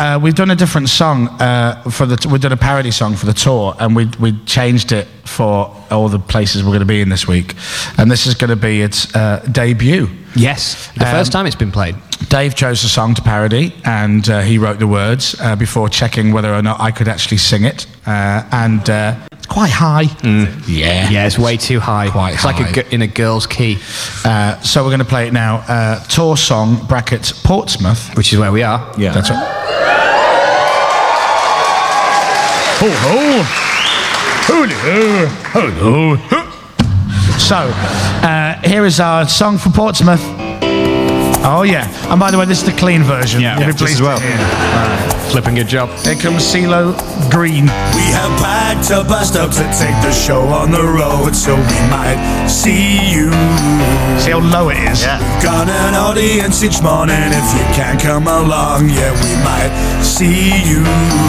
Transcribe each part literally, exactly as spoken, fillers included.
uh, we've done a different song uh, for the. T- we've done a parody song for the tour, and we we changed it for all the places we're going to be in this week. And this is going to be its uh, debut. Yes, the um, first time it's been played. Dave chose a song to parody, and uh, he wrote the words uh, before checking whether or not I could actually sing it. Uh, and uh, it's quite high. Mm. Yeah. Yeah, it's way too high. Quite it's high. like a g- in a girl's key. Uh, so we're going to play it now. Uh, tour song, brackets, Portsmouth. Which is where we are. Yeah. That's right. Oh, oh. So, uh, here is our song for Portsmouth. Oh, yeah. And by the way, this is the clean version. Yeah, You'll yeah be pleased as well. Uh, Flipping good job. Here comes CeeLo Green. We have packed a bus stop to take the show on the road, so we might see you. See how low it is? Yeah. We've got an audience each morning. If you can't come along, yeah, we might see you.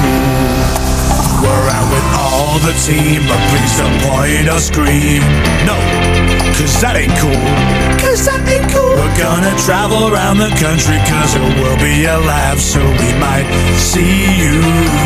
We're out with all the team, but please don't point or scream. No, cause that ain't cool. Cause that ain't cool. We're gonna travel around the country, cause it will be a laugh, so we might see you.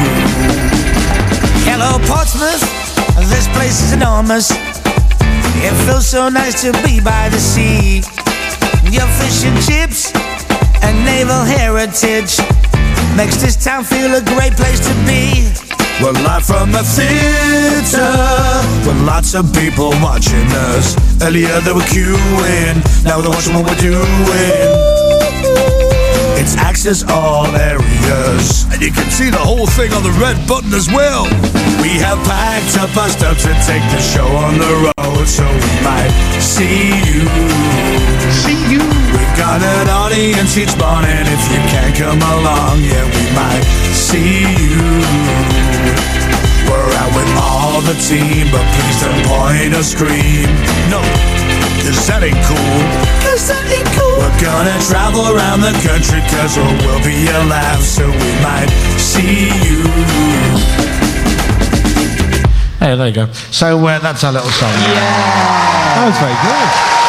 Hello, Portsmouth. This place is enormous. It feels so nice to be by the sea. Your fish and chips and naval heritage makes this town feel a great place to be. We're live from the theater with lots of people watching us. Earlier they were queuing, now they're watching what we're doing. It's access all areas, and you can see the whole thing on the red button as well. We have packed a bus stop to take the show on the road, so we might see you. See you. We've got an audience each morning. If you can't come along, yeah, we might see you. We're out with all the team, but please don't point or scream. No, cause that ain't cool. Cause that ain't cool. We're gonna travel around the country, cause it will be a laugh, so we might see you. Hey, there you go. So uh, that's our little song. Yeah, that was very good.